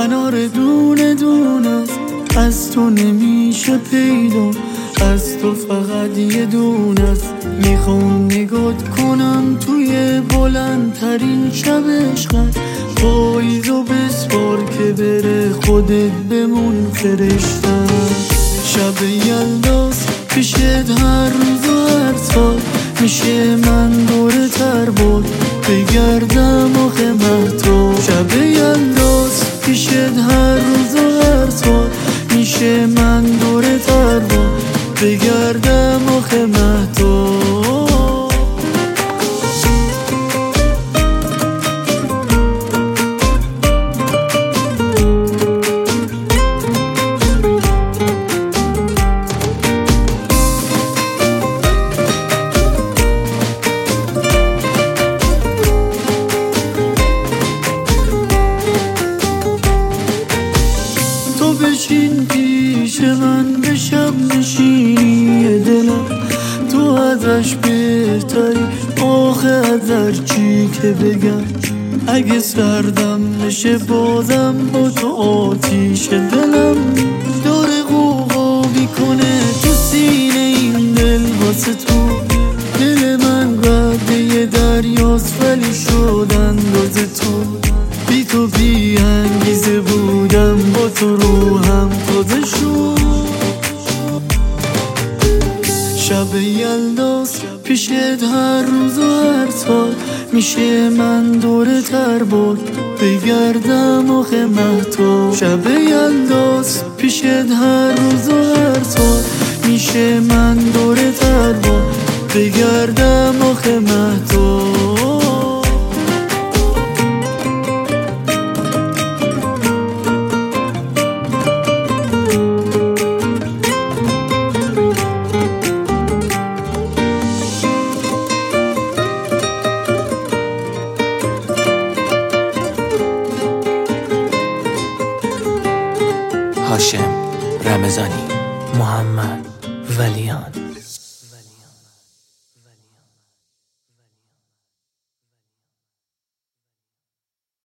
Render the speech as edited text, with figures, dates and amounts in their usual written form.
انار دونه دونه از تو نمیشه پیدا، از تو فقط یه دونه است. میخوام نگات کنم توی بلندترین شب عشقت، پاییزو بسپار که بره خودت بمون فرشتم. شب یلداست پیشت هر روز و هر سال، میشه من دوره تر باد بگردم آخه مهتاب. شب یلداست پیشت هر روز و هر سال، میشه من دوره تر باد بگردم آخه مهتاب. بشین پیش من به شب نشینی دلم، تو ازش بهتری آخه از هر چی که بگم. اگه سردم نشه بازم با تو آتیش دلم داره غوغا میکنه تو سینه این دل واسه تو. دل من قده دریاست ولی شد انداز تو، بی تو بی انگیزه بودم با تو روحم تازه شد. شب یلداست پیشت هر روز و هر سال، میشه من دوره تر باد بگردم آخه مهتاب. شب یلداست پیشت هر روز و هر سال، میشه من دوره تر باد بگردم آخه مهتاب. هاشم رمضانی، محمد ولیان.